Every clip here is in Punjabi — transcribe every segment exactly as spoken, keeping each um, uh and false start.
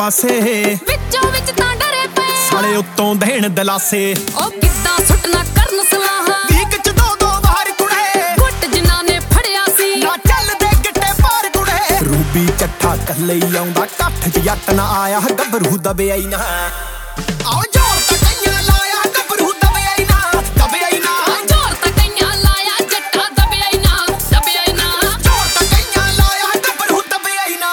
ਪਾਸੇ ਵਿੱਚੋਂ ਵਿੱਚ ਤਾਂ ਡਰੇ ਪਏ ਸਾਲੇ ਉੱਤੋਂ ਦੇਣ ਦਲਾਸੇ ਉਹ ਕਿੱਦਾਂ ਸੁੱਟਣਾ ਕਰਨ ਸਲਾਹਾਂ ਵੀਕ ਚ ਦੋ ਦੋ ਵਾਰ ਕੁੜੇ ਗੁੱਟ ਜਿਨ੍ਹਾਂ ਨੇ ਫੜਿਆ ਸੀ ਨਾ ਚੱਲਦੇ ਗਿੱਟੇ ਪਾਰ ਕੁੜੇ ਰੂਬੀ ਚੱਠਾ ਕੱਲੇ ਹੀ ਆਉਂਦਾ ਕੱਠ ਚ ਜੱਟ ਨਾ ਆਇਆ ਗੱਭਰੂ ਦਬਿਆ ਹੀ ਨਾ ਆਓ ਜੋਰ ਤਾਂ ਕਈਆਂ ਲਾਇਆ ਗੱਭਰੂ ਦਬਿਆ ਹੀ ਨਾ ਦਬਿਆ ਹੀ ਨਾ ਜ਼ੋਰ ਤਾਂ ਕਈਆਂ ਲਾਇਆ ਜੱਟਾ ਦਬਿਆ ਹੀ ਨਾ ਦਬਿਆ ਹੀ ਨਾ ਜੋਰ ਤਾਂ ਕਈਆਂ ਲਾਇਆ ਗੱਭਰੂ ਦਬਿਆ ਹੀ ਨਾ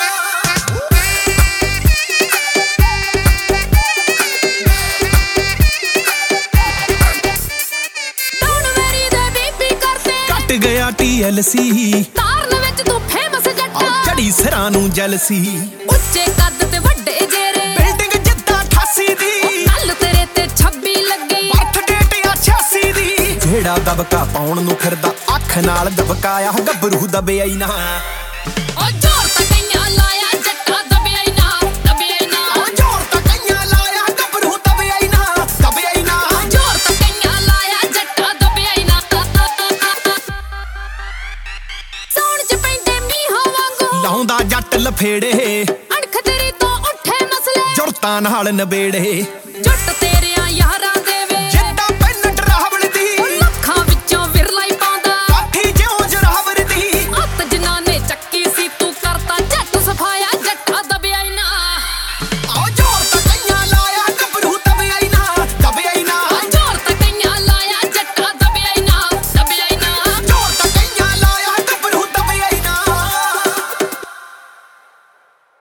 ਡਾਊਨ ਵੈਰੀ ਦੇ ਬੀਬੀ ਕਰਦੇ ਕੱਟ ਗਿਆ ਟੀ ਐਲ ਸੀ ਤਾਰਨ ਵਿੱਚ ਤੂੰ ਫੇਮਸ ਜੱਟਾ ਚੜੀ ਸਿਰਾਂ ਨੂੰ ਜੈਲਸੀ ਉੱਚੇ ਕੱਦ ਤੇ ਵੱਡੇ ਜੇਰੇ ਬਿਲਡਿੰਗ ਜਿੱਦਾਂ ਅਠਾਸੀ ਦੀ ਕੱਲ ਤੇਰੇ ਤੇ ਛੱਬੀ ਲੱਗੀ ਅੱਠ ਡੇਟ ਆ ਛਿਆਸੀ ਦੀ ਜਿਹੜਾ ਦਬਕਾ ਪਾਉਣ ਨੂੰ ਫਿਰਦਾ ਅੱਖ ਨਾਲ ਦਬਕਾਇਆ ਗੱਭਰੂ ਦਬਿਆ ਹੀ ਨਾ ਉਹ ਜ਼ੋਰ ਤਾਂ ਕਈਆਂ ਲਾਇਆ ਜੱਟਾ ਦਬਿਆ ਹੀ ਨਾ ਦਬਿਆ ਹੀ ਨਾ ਉਹ ਜੋਰ ਤਾਂ ਕਈਆਂ ਲਾਇਆ ਗੱਭਰੂ ਦਬਿਆ ਹੀ ਨਾ ਦਬਿਆ ਹੀ ਨਾ ਜ਼ੋਰ ਤਾਂ ਕਈਆਂ ਲਾਇਆ ਜੱਟਾ ਦਬਿਆ ਹੀ ਨਾ ਸੌਣ ਚ ਪੈਂਦੇ ਮੀਂਹਾਂ ਵਾਂਗੂ ਲਾਉਂਦਾ ਜੱਟ ਲਫੇੜੇ ਅਣਖ ਤੇਰੀ ਤੋਂ ਉੱਠੇ ਮਸਲੇ ਜੁਰਤਾਂ ਨਾਲ ਨਬੇੜੇ